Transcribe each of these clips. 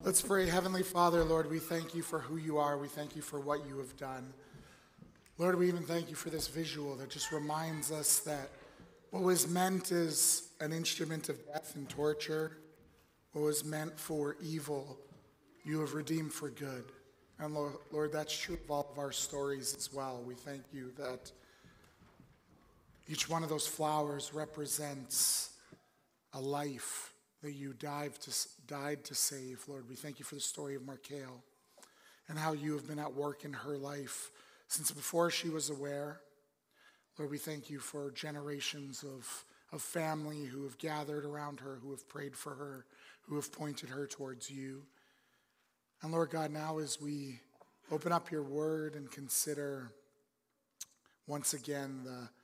Let's pray. Heavenly Father, Lord, we thank you for who you are. We thank you for what you have done. Lord, we even thank you for this visual that just reminds us that what was meant as an instrument of death and torture, what was meant for evil, you have redeemed for good. And Lord, that's true of all of our stories as well. We thank you that each one of those flowers represents a life that you died to save. Lord, we thank you for the story of Markale and how you have been at work in her life since before she was aware. Lord, we thank you for generations of family who have gathered around her, who have prayed for her, who have pointed her towards you. And Lord God, now as we open up your word and consider once again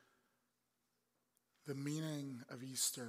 the meaning of Easter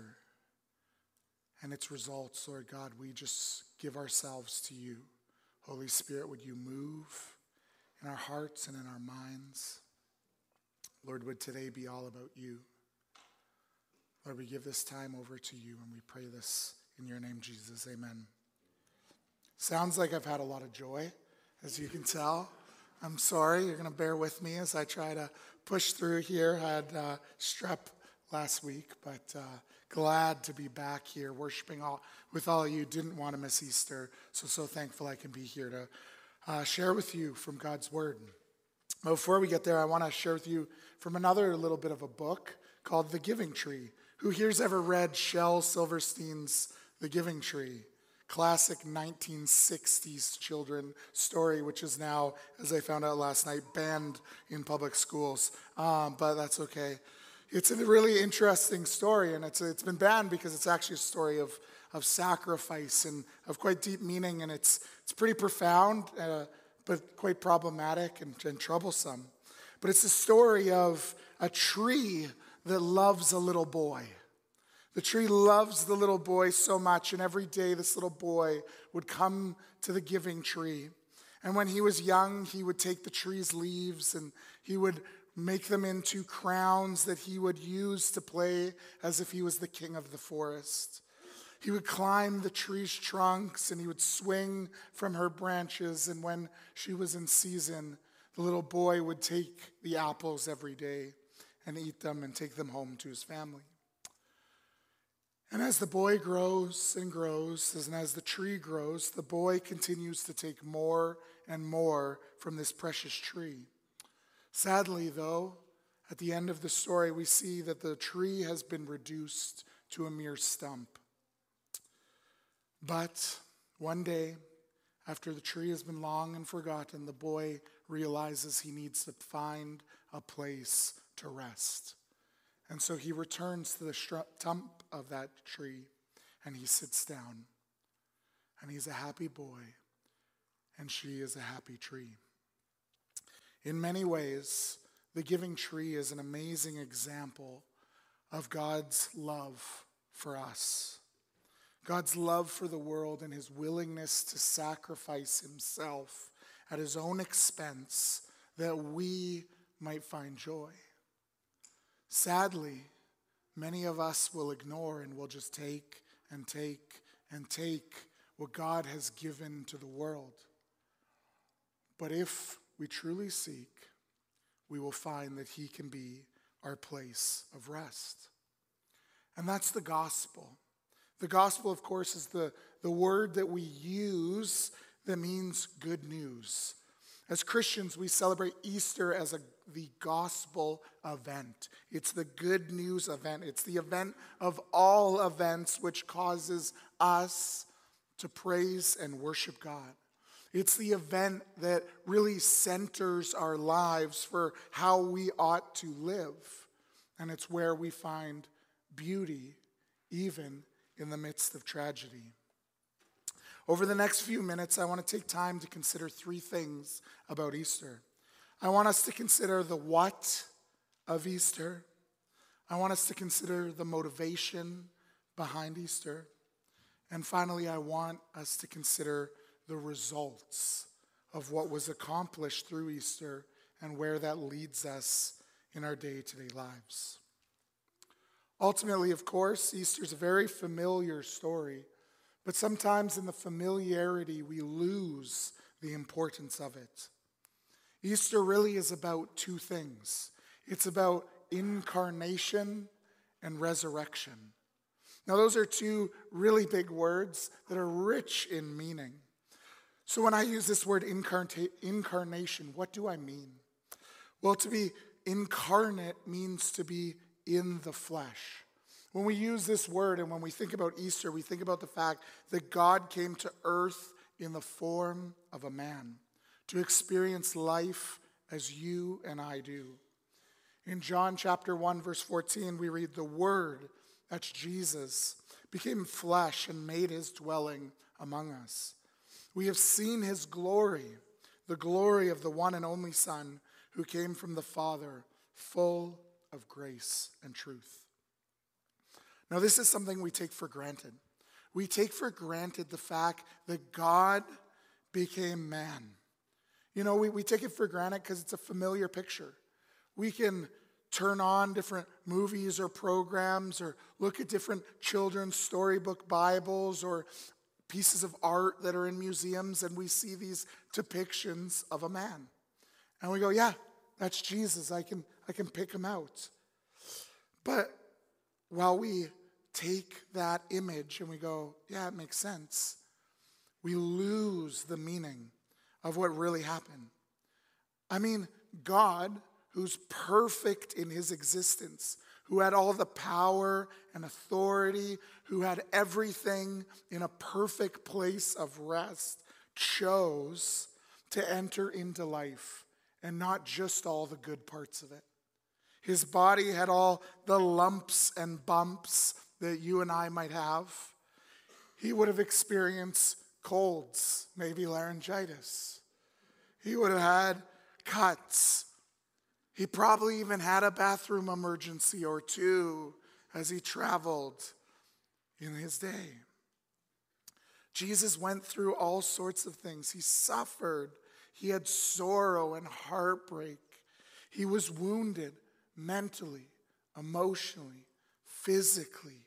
and its results, Lord God, we just give ourselves to you. Holy Spirit, would you move in our hearts and in our minds? Lord, would today be all about you? Lord, we give this time over to you and we pray this in your name, Jesus. Amen. Sounds like I've had a lot of joy, as you can tell. I'm sorry, you're going to bear with me as I try to push through here. I had strep last week, but glad to be back here worshiping with all of you. Didn't want to miss Easter, so thankful I can be here to share with you from God's Word. But before we get there, I want to share with you from another little bit of a book called The Giving Tree. Who here's ever read Shel Silverstein's The Giving Tree? Classic 1960s children story, which is now, as I found out last night, banned in public schools. But that's okay. It's a really interesting story, and it's been banned because it's actually a story of sacrifice and of quite deep meaning, and it's pretty profound, but quite problematic and troublesome. But it's the story of a tree that loves a little boy. The tree loves the little boy so much, and every day this little boy would come to the giving tree. And when he was young, he would take the tree's leaves and he would make them into crowns that he would use to play as if he was the king of the forest. He would climb the tree's trunks and he would swing from her branches. And when she was in season, the little boy would take the apples every day and eat them and take them home to his family. And as the boy grows and grows, and as the tree grows, the boy continues to take more and more from this precious tree. Sadly, though, at the end of the story, we see that the tree has been reduced to a mere stump. But one day, after the tree has been long and forgotten, the boy realizes he needs to find a place to rest. And so he returns to the stump of that tree and he sits down. And he's a happy boy, and she is a happy tree. In many ways, the Giving Tree is an amazing example of God's love for us. God's love for the world and his willingness to sacrifice himself at his own expense that we might find joy. Sadly, many of us will ignore and will just take and take and take what God has given to the world. But if we truly seek, we will find that he can be our place of rest. And that's the gospel. The gospel, of course, is the word that we use that means good news. As Christians, we celebrate Easter as the gospel event. It's the good news event. It's the event of all events which causes us to praise and worship God. It's the event that really centers our lives for how we ought to live. And it's where we find beauty, even in the midst of tragedy. Over the next few minutes, I want to take time to consider three things about Easter. I want us to consider the what of Easter. I want us to consider the motivation behind Easter. And finally, I want us to consider the results of what was accomplished through Easter and where that leads us in our day-to-day lives. Ultimately, of course, Easter is a very familiar story, But sometimes in the familiarity, we lose the importance of it. Easter really is about two things. It's about incarnation and resurrection. Now, those are two really big words that are rich in meaning. So when I use this word incarnation, what do I mean? Well, to be incarnate means to be in the flesh. When we use this word and when we think about Easter, we think about the fact that God came to earth in the form of a man to experience life as you and I do. In John chapter 1, verse 14, we read, "The Word," that's Jesus, "became flesh and made his dwelling among us. We have seen his glory, the glory of the one and only Son who came from the Father, full of grace and truth." Now, this is something we take for granted. We take for granted the fact that God became man. You know, we take it for granted because it's a familiar picture. We can turn on different movies or programs or look at different children's storybook Bibles or pieces of art that are in museums, and we see these depictions of a man. And we go, yeah, that's Jesus. I can pick him out. But while we take that image and we go, yeah, it makes sense, we lose the meaning of what really happened. I mean, God, who's perfect in his existence, who had all the power and authority, who had everything in a perfect place of rest, chose to enter into life, and not just all the good parts of it. His body had all the lumps and bumps that you and I might have. He would have experienced colds, maybe laryngitis. He would have had cuts. He probably even had a bathroom emergency or two as he traveled in his day. Jesus went through all sorts of things. He suffered. He had sorrow and heartbreak. He was wounded mentally, emotionally, physically.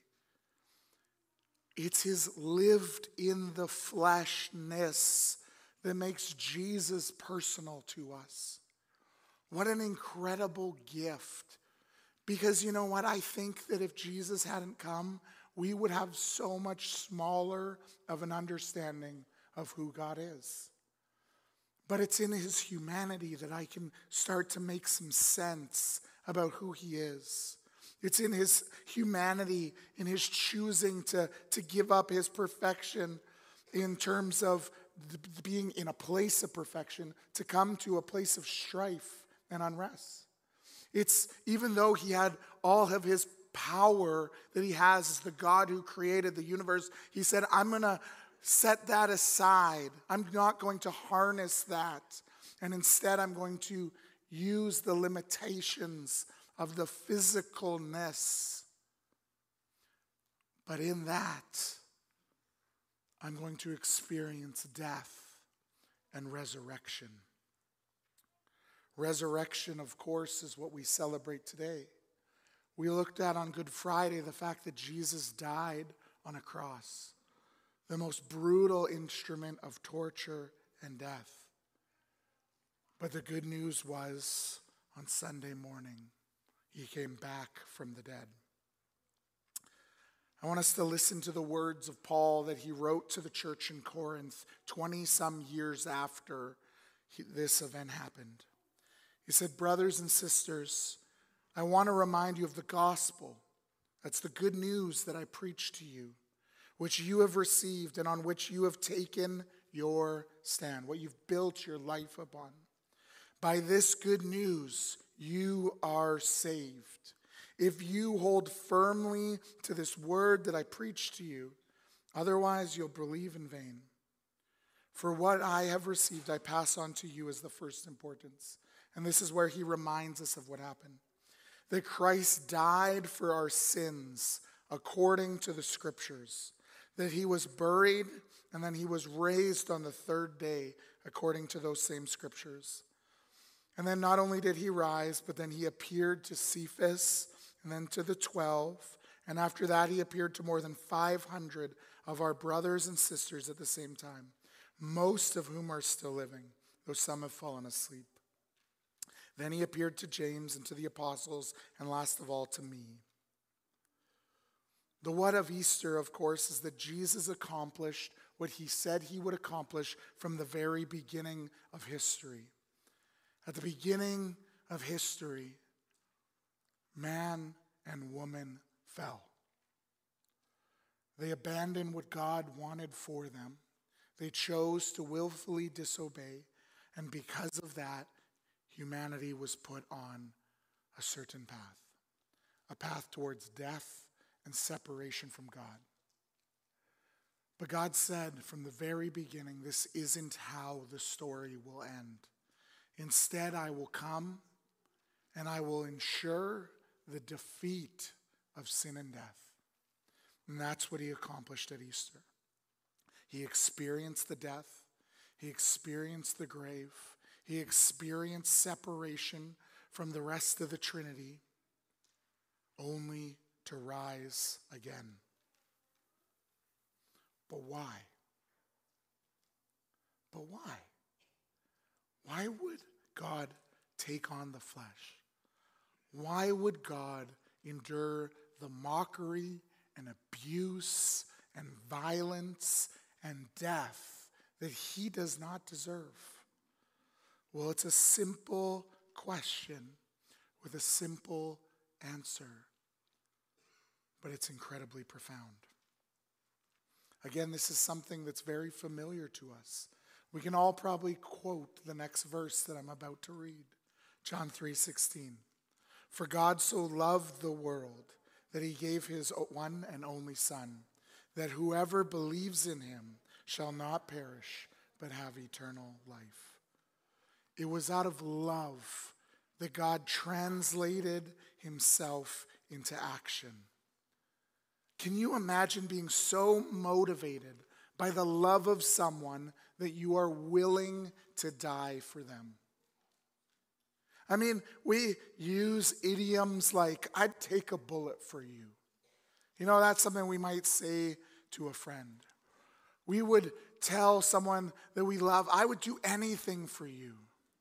It's his lived in the fleshness that makes Jesus personal to us. What an incredible gift. Because you know what? I think that if Jesus hadn't come, we would have so much smaller of an understanding of who God is. But it's in his humanity that I can start to make some sense about who he is. It's in his humanity, in his choosing to give up his perfection in terms of being in a place of perfection, to come to a place of strife and unrest. It's even though he had all of his power that he has as the God who created the universe, he said, I'm going to set that aside. I'm not going to harness that. And instead, I'm going to use the limitations of the physicalness. But in that, I'm going to experience death and resurrection. Resurrection, of course, is what we celebrate today. We looked at on Good Friday the fact that Jesus died on a cross, the most brutal instrument of torture and death. But the good news was, on Sunday morning, he came back from the dead. I want us to listen to the words of Paul that he wrote to the church in Corinth 20-some years after this event happened. He said, "Brothers and sisters, I want to remind you of the gospel. That's the good news that I preached to you, which you have received and on which you have taken your stand, what you've built your life upon. By this good news, you are saved, if you hold firmly to this word that I preached to you. Otherwise, you'll believe in vain. For what I have received, I pass on to you as the first importance." And this is where he reminds us of what happened. That Christ died for our sins according to the scriptures. That he was buried and then he was raised on the third day according to those same scriptures. And then not only did he rise, but then he appeared to Cephas and then to the 12. And after that, he appeared to more than 500 of our brothers and sisters at the same time, most of whom are still living, though some have fallen asleep. Then he appeared to James and to the apostles, and last of all to me. The what of Easter, of course, is that Jesus accomplished what he said he would accomplish from the very beginning of history. At the beginning of history, man and woman fell. They abandoned what God wanted for them. They chose to willfully disobey, and because of that, humanity was put on a certain path, a path towards death and separation from God. But God said from the very beginning, this isn't how the story will end. Instead, I will come and I will ensure the defeat of sin and death. And that's what he accomplished at Easter. He experienced the death. He experienced the grave. He experienced separation from the rest of the Trinity, only to rise again. But why? But why? Why would God take on the flesh? Why would God endure the mockery and abuse and violence and death that he does not deserve? Well, it's a simple question with a simple answer, but it's incredibly profound. Again, this is something that's very familiar to us. We can all probably quote the next verse that I'm about to read, John 3:16. For God so loved the world that he gave his one and only Son, that whoever believes in him shall not perish, but have eternal life. It was out of love that God translated himself into action. Can you imagine being so motivated by the love of someone that you are willing to die for them? I mean, we use idioms like, I'd take a bullet for you. You know, that's something we might say to a friend. We would tell someone that we love, I would do anything for you.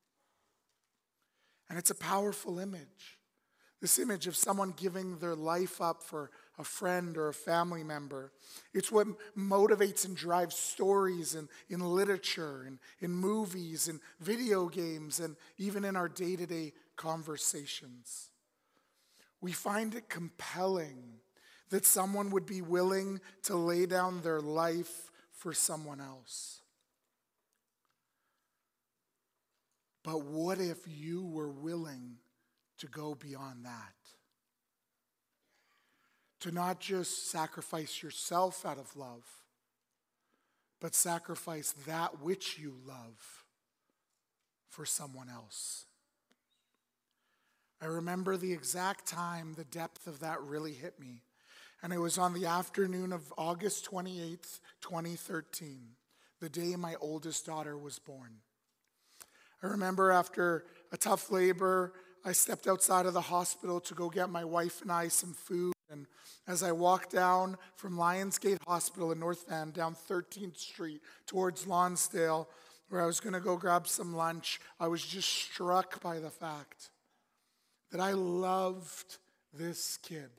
And it's a powerful image. This image of someone giving their life up for a friend or a family member. It's what motivates and drives stories in literature, and in movies, and video games, and even in our day-to-day conversations. We find it compelling that someone would be willing to lay down their life for someone else. But what if you were willing to go beyond that? To not just sacrifice yourself out of love, but sacrifice that which you love for someone else. I remember the exact time the depth of that really hit me. And it was on the afternoon of August 28th, 2013, the day my oldest daughter was born. I remember after a tough labor, I stepped outside of the hospital to go get my wife and I some food. And as I walked down from Lionsgate Hospital in North Van, down 13th Street towards Lonsdale, where I was going to go grab some lunch, I was just struck by the fact that I loved this kid.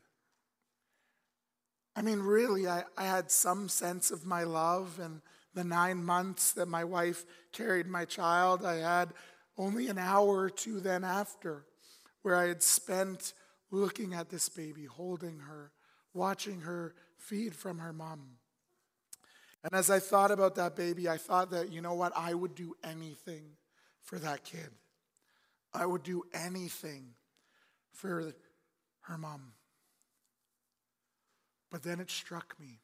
I mean, really, I had some sense of my love, and the 9 months that my wife carried my child, I had only an hour or two then after, where I had spent looking at this baby, holding her, watching her feed from her mom. And as I thought about that baby, I thought that, you know what, I would do anything for that kid. I would do anything for her mom. But then it struck me.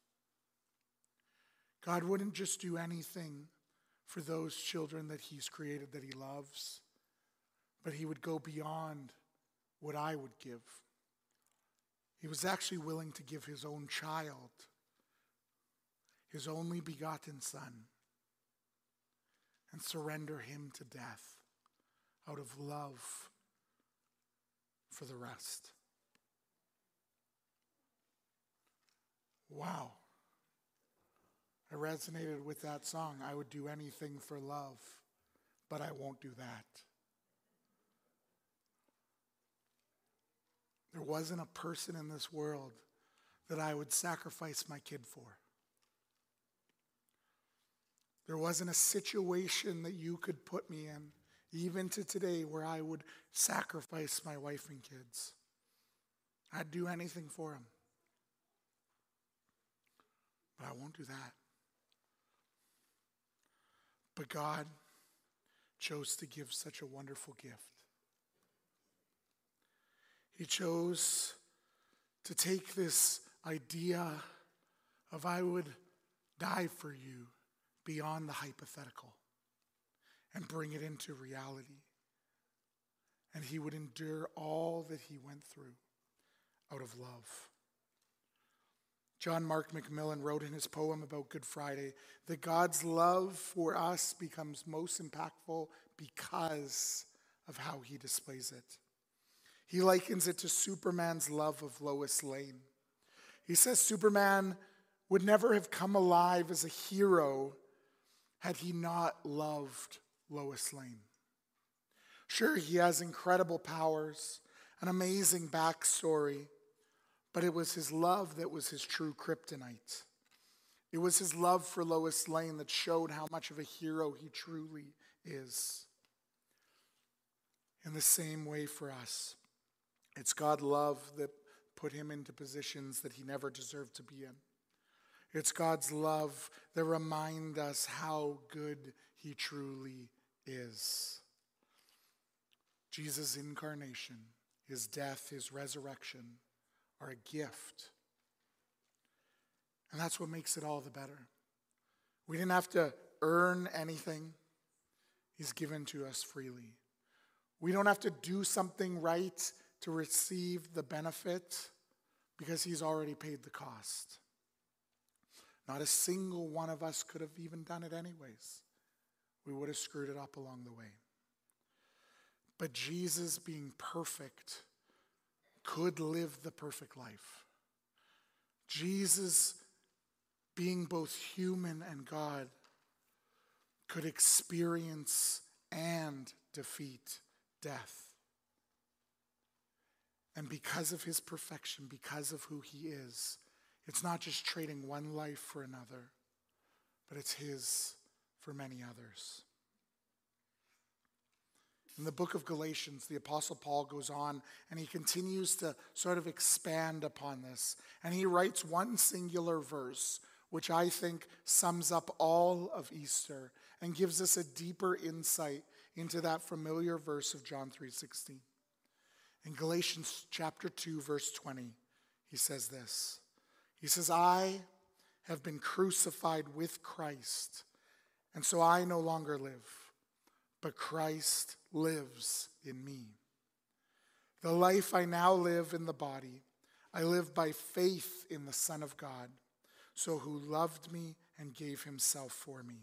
God wouldn't just do anything for those children that he's created, that he loves, but he would go beyond what I would give. He was actually willing to give his own child, his only begotten Son, and surrender him to death out of love for the rest. Wow. I resonated with that song. I would do anything for love, but I won't do that. There wasn't a person in this world that I would sacrifice my kid for. There wasn't a situation that you could put me in, even to today, where I would sacrifice my wife and kids. I'd do anything for them. But I won't do that. But God chose to give such a wonderful gift. He chose to take this idea of I would die for you beyond the hypothetical and bring it into reality. And he would endure all that he went through out of love. John Mark McMillan wrote in his poem about Good Friday that God's love for us becomes most impactful because of how he displays it. He likens it to Superman's love of Lois Lane. He says Superman would never have come alive as a hero had he not loved Lois Lane. Sure, he has incredible powers, an amazing backstory, but it was his love that was his true kryptonite. It was his love for Lois Lane that showed how much of a hero he truly is. In the same way for us, it's God's love that put him into positions that he never deserved to be in. It's God's love that reminds us how good he truly is. Jesus' incarnation, his death, his resurrection are a gift. And that's what makes it all the better. We didn't have to earn anything. He's given to us freely. We don't have to do something right to receive the benefit because he's already paid the cost. Not a single one of us could have even done it anyways. We would have screwed it up along the way. But Jesus, being perfect, could live the perfect life. Jesus, being both human and God, could experience and defeat death. And because of his perfection, because of who he is, it's not just trading one life for another, but it's his for many others. In the book of Galatians, the Apostle Paul goes on and he continues to sort of expand upon this. And he writes one singular verse, which I think sums up all of Easter and gives us a deeper insight into that familiar verse of John 3:16. In Galatians chapter 2, verse 20, he says this. He says, I have been crucified with Christ, and so I no longer live, but Christ lives in me. The life I now live in the body, I live by faith in the Son of God, so who loved me and gave himself for me.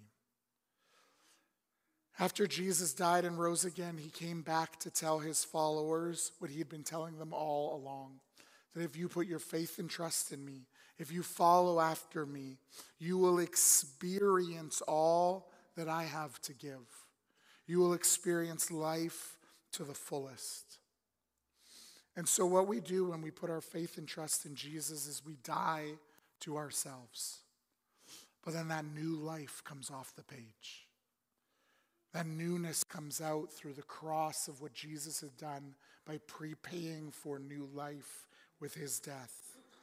After Jesus died and rose again, he came back to tell his followers what he had been telling them all along. That if you put your faith and trust in me, if you follow after me, you will experience all that I have to give. You will experience life to the fullest. And so what we do when we put our faith and trust in Jesus is we die to ourselves. But then that new life comes off the page. That newness comes out through the cross of what Jesus had done by prepaying for new life with his death.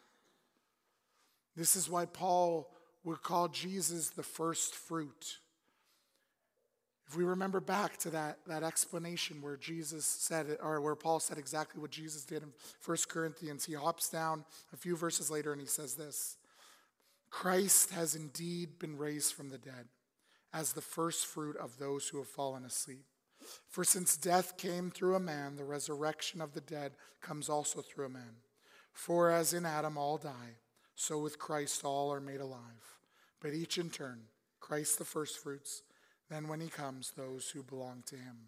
This is why Paul would call Jesus the first fruit. If we remember back to that explanation where Jesus said it, or where Paul said exactly what Jesus did in 1 Corinthians, he hops down a few verses later and he says this: Christ has indeed been raised from the dead as the first fruit of those who have fallen asleep. For since death came through a man, the resurrection of the dead comes also through a man. For as in Adam all die, so with Christ all are made alive. But each in turn, Christ the firstfruits, then when he comes, those who belong to him.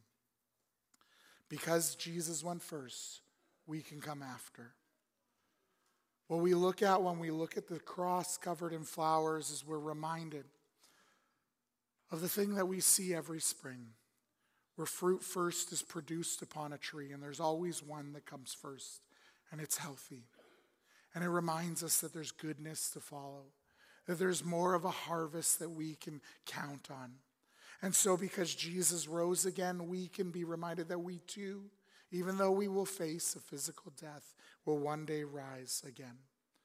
Because Jesus went first, we can come after. What we look at when we look at the cross covered in flowers is we're reminded of the thing that we see every spring, where fruit first is produced upon a tree, and there's always one that comes first, and it's healthy. And it reminds us that there's goodness to follow, that there's more of a harvest that we can count on. And so because Jesus rose again, we can be reminded that we too, even though we will face a physical death, will one day rise again.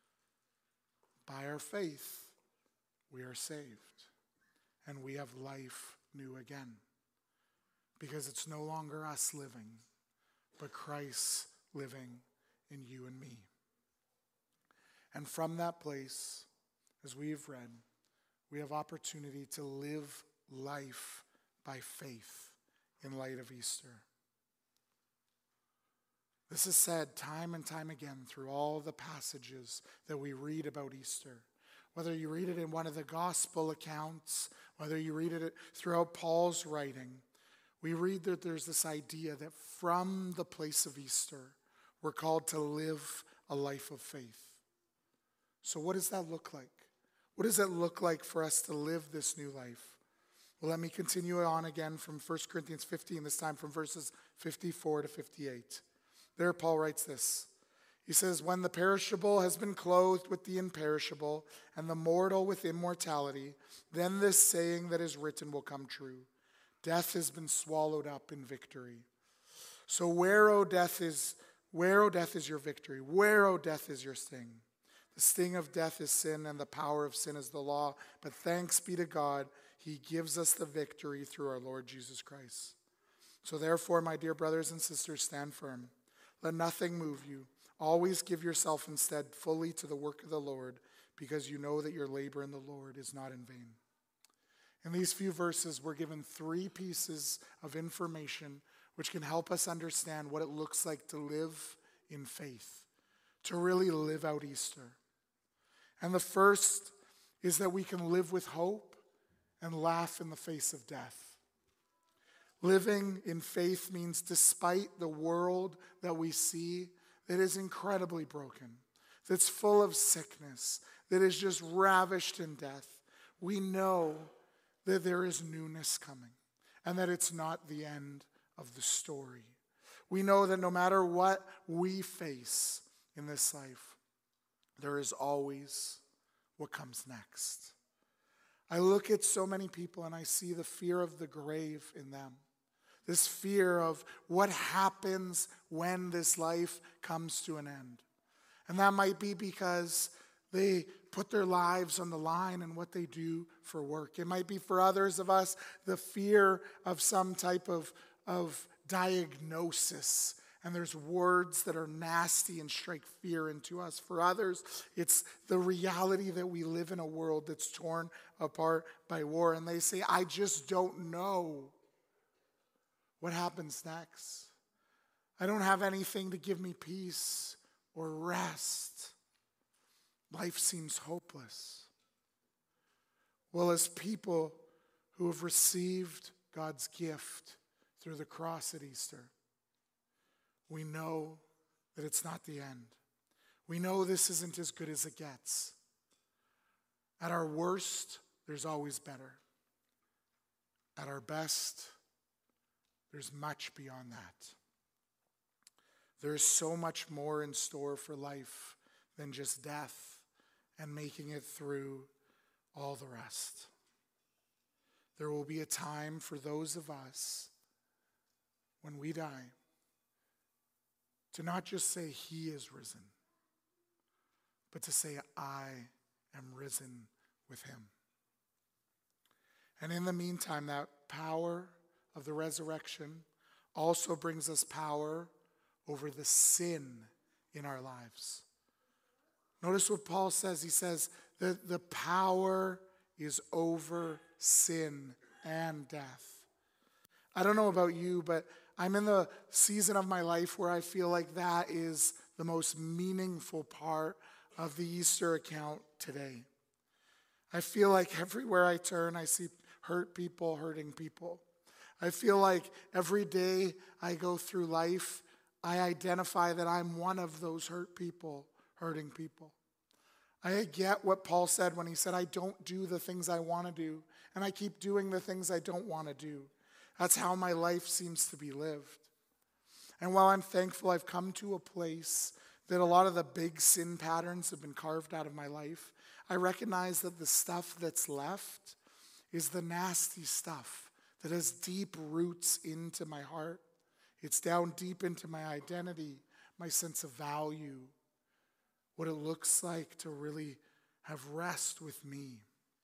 By our faith, we are saved, and we have life new again. Because it's no longer us living, but Christ living in you and me. And from that place, as we've read, we have opportunity to live life by faith in light of Easter. This is said time and time again through all the passages that we read about Easter. Whether you read it in one of the gospel accounts, whether you read it throughout Paul's writing, we read that there's this idea that from the place of Easter, we're called to live a life of faith. So what does that look like? What does it look like for us to live this new life? Well, let me continue on again from 1 Corinthians 15, this time from verses 54 to 58. There Paul writes this. He says, when the perishable has been clothed with the imperishable, and the mortal with immortality, then this saying that is written will come true. Death has been swallowed up in victory. So where, O death, is your victory? Where, O death, is your sting? The sting of death is sin, and the power of sin is the law. But thanks be to God, he gives us the victory through our Lord Jesus Christ. So therefore, my dear brothers and sisters, stand firm. Let nothing move you. Always give yourself instead fully to the work of the Lord, because you know that your labor in the Lord is not in vain. In these few verses, we're given 3 pieces of information which can help us understand what it looks like to live in faith, to really live out Easter. And the first is that we can live with hope and laugh in the face of death. Living in faith means despite the world that we see that is incredibly broken, that's full of sickness, that is just ravished in death, we know that there is newness coming and that it's not the end of the story. We know that no matter what we face in this life, there is always what comes next. I look at so many people and I see the fear of the grave in them. This fear of what happens when this life comes to an end. And that might be because they put their lives on the line in what they do for work. It might be for others of us the fear of some type of diagnosis. And there's words that are nasty and strike fear into us. For others, it's the reality that we live in a world that's torn apart by war. And they say, I just don't know what happens next. I don't have anything to give me peace or rest. Life seems hopeless. Well, as people who have received God's gift through the cross at Easter, we know that it's not the end. We know this isn't as good as it gets. At our worst, there's always better. At our best, there's much beyond that. There's so much more in store for life than just death and making it through all the rest. There will be a time for those of us when we die to not just say he is risen, but to say I am risen with him. And in the meantime, that power of the resurrection also brings us power over the sin in our lives. Notice what Paul says. He says that the power is over sin and death. I don't know about you, but I'm in the season of my life where I feel like that is the most meaningful part of the Easter account today. I feel like everywhere I turn, I see hurt people hurting people. I feel like every day I go through life, I identify that I'm one of those hurt people hurting people. I get what Paul said when he said, I don't do the things I want to do, and I keep doing the things I don't want to do. That's how my life seems to be lived. And while I'm thankful I've come to a place that a lot of the big sin patterns have been carved out of my life, I recognize that the stuff that's left is the nasty stuff that has deep roots into my heart. It's down deep into my identity, my sense of value, what it looks like to really have rest with me.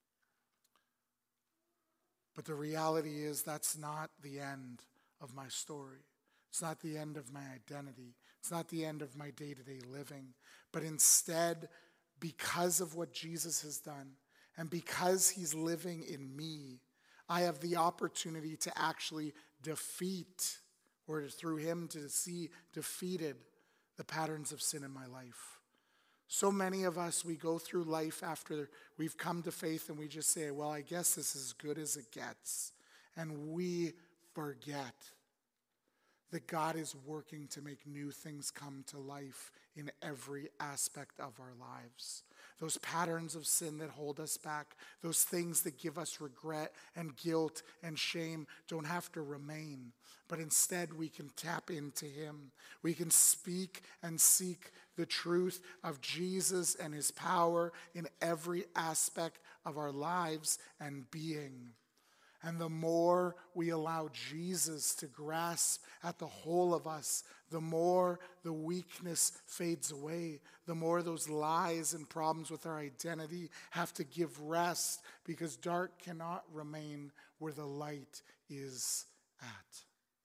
But the reality is that's not the end of my story. It's not the end of my identity. It's not the end of my day-to-day living. But instead, because of what Jesus has done, and because he's living in me, I have the opportunity to actually defeat, or through him to see defeated, the patterns of sin in my life. So many of us, we go through life after we've come to faith and we just say, well, I guess this is as good as it gets. And we forget that God is working to make new things come to life in every aspect of our lives. Those patterns of sin that hold us back, those things that give us regret and guilt and shame don't have to remain. But instead we can tap into him. We can speak and seek the truth of Jesus and his power in every aspect of our lives and being. And the more we allow Jesus to grasp at the whole of us, the more the weakness fades away, the more those lies and problems with our identity have to give rest, because dark cannot remain where the light is at.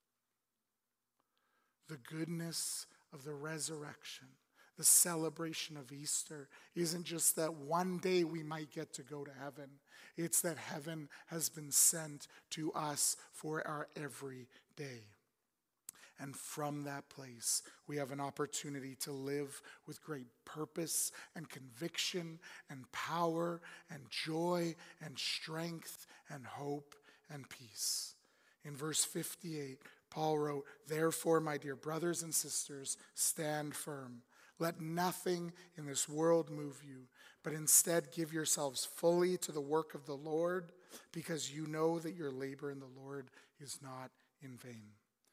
The goodness of the resurrection, the celebration of Easter, isn't just that one day we might get to go to heaven. It's that heaven has been sent to us for our every day. And from that place, we have an opportunity to live with great purpose and conviction and power and joy and strength and hope and peace. In verse 58, Paul wrote, "Therefore, my dear brothers and sisters, stand firm. Let nothing in this world move you, but instead give yourselves fully to the work of the Lord, because you know that your labor in the Lord is not in vain."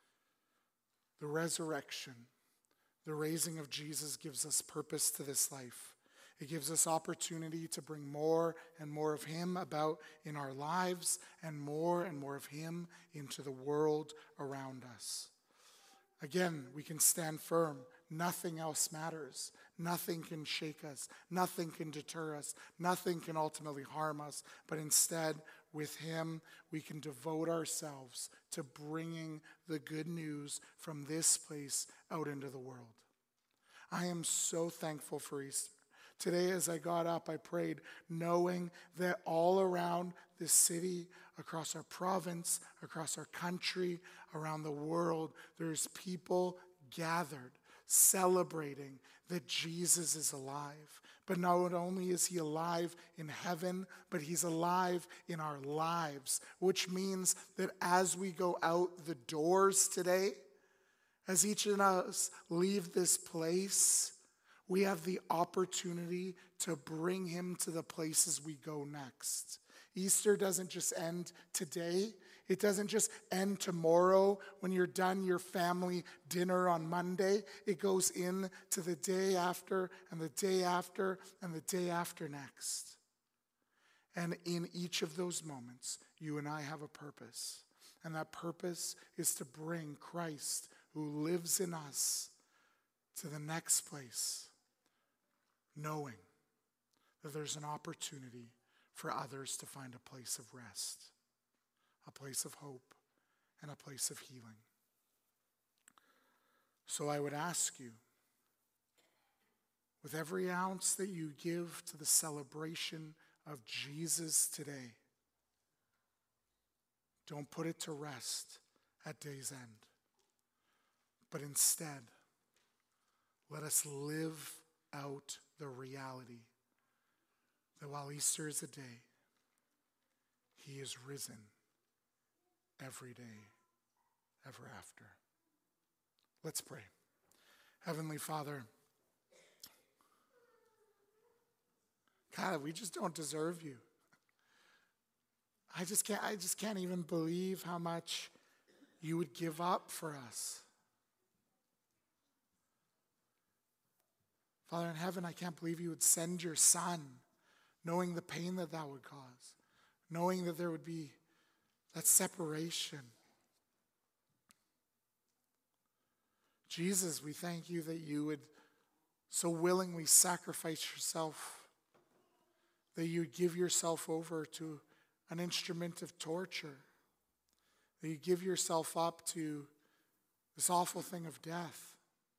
The resurrection, the raising of Jesus, gives us purpose to this life. It gives us opportunity to bring more and more of him about in our lives, and more of him into the world around us. Again, we can stand firm. Nothing else matters. Nothing can shake us. Nothing can deter us. Nothing can ultimately harm us. But instead, with him, we can devote ourselves to bringing the good news from this place out into the world. I am so thankful for Easter. Today, as I got up, I prayed, knowing that all around this city, across our province, across our country, around the world, there's people gathered, celebrating that Jesus is alive. But not only is he alive in heaven, but he's alive in our lives, which means that as we go out the doors today, as each of us leave this place, we have the opportunity to bring him to the places we go next. Easter doesn't just end today. It doesn't just end tomorrow when you're done your family dinner on Monday. It goes into the day after and the day after and the day after next. And in each of those moments, you and I have a purpose. And that purpose is to bring Christ, who lives in us, to the next place, knowing that there's an opportunity for others to find a place of rest, a place of hope, and a place of healing. So I would ask you, with every ounce that you give to the celebration of Jesus today, don't put it to rest at day's end, but instead, let us live out the reality that while Easter is a day, he is risen every day, ever after. Let's pray. Heavenly Father, God, we just don't deserve you. I just can't even believe how much you would give up for us. Father in heaven, I can't believe you would send your son, knowing the pain that would cause, knowing that there would be that separation. Jesus, we thank you that you would so willingly sacrifice yourself, that you would give yourself over to an instrument of torture, that you give yourself up to this awful thing of death.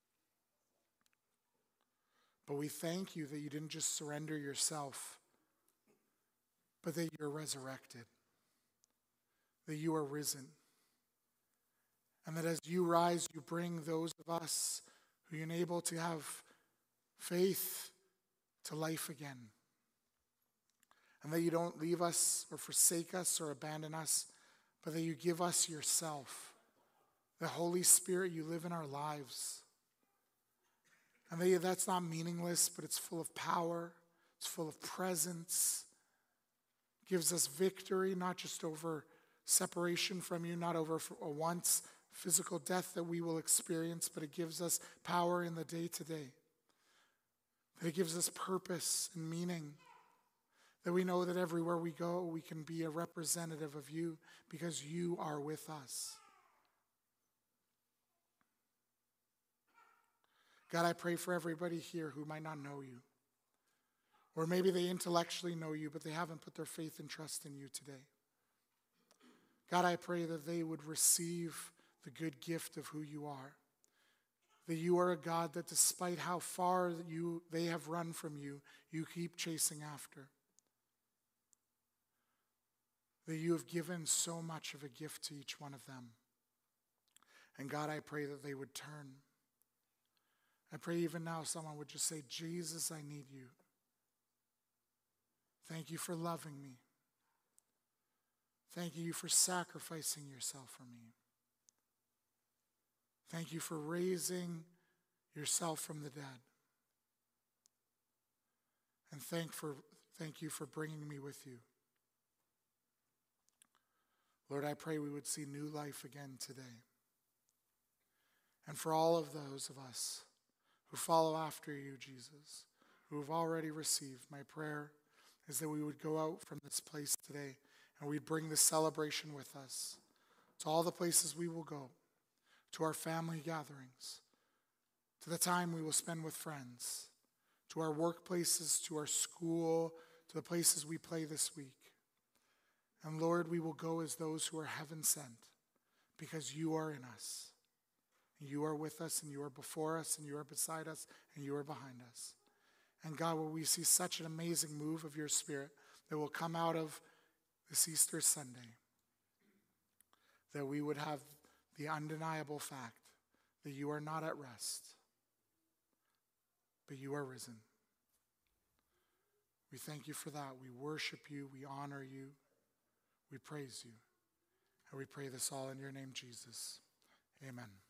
But we thank you that you didn't just surrender yourself, but that you're resurrected, that you are risen, and that as you rise, you bring those of us who you enable to have faith to life again. And that you don't leave us or forsake us or abandon us, but that you give us yourself. The Holy Spirit, you live in our lives. And that that's not meaningless, but it's full of power. It's full of presence. It gives us victory, not just over separation from you, not over a once physical death that we will experience, but it gives us power in the day-to-day. That it gives us purpose and meaning. That we know that everywhere we go, we can be a representative of you because you are with us. God, I pray for everybody here who might not know you. Or maybe they intellectually know you, but they haven't put their faith and trust in you today. God, I pray that they would receive the good gift of who you are. That you are a God that despite how far they have run from you, you keep chasing after. That you have given so much of a gift to each one of them. And God, I pray that they would turn. I pray even now someone would just say, Jesus, I need you. Thank you for loving me. Thank you for sacrificing yourself for me. Thank you for raising yourself from the dead. And thank you for bringing me with you. Lord, I pray we would see new life again today. And for all of those of us who follow after you, Jesus, who have already received, my prayer is that we would go out from this place today and we'd bring this celebration with us to all the places we will go, to our family gatherings, to the time we will spend with friends, to our workplaces, to our school, to the places we play this week. And Lord, we will go as those who are heaven sent because you are in us. You are with us, and you are before us, and you are beside us, and you are behind us. And God, will we see such an amazing move of your Spirit that will come out of this Easter Sunday, that we would have the undeniable fact that you are not at rest, but you are risen. We thank you for that. We worship you. We honor you. We praise you. And we pray this all in your name, Jesus. Amen.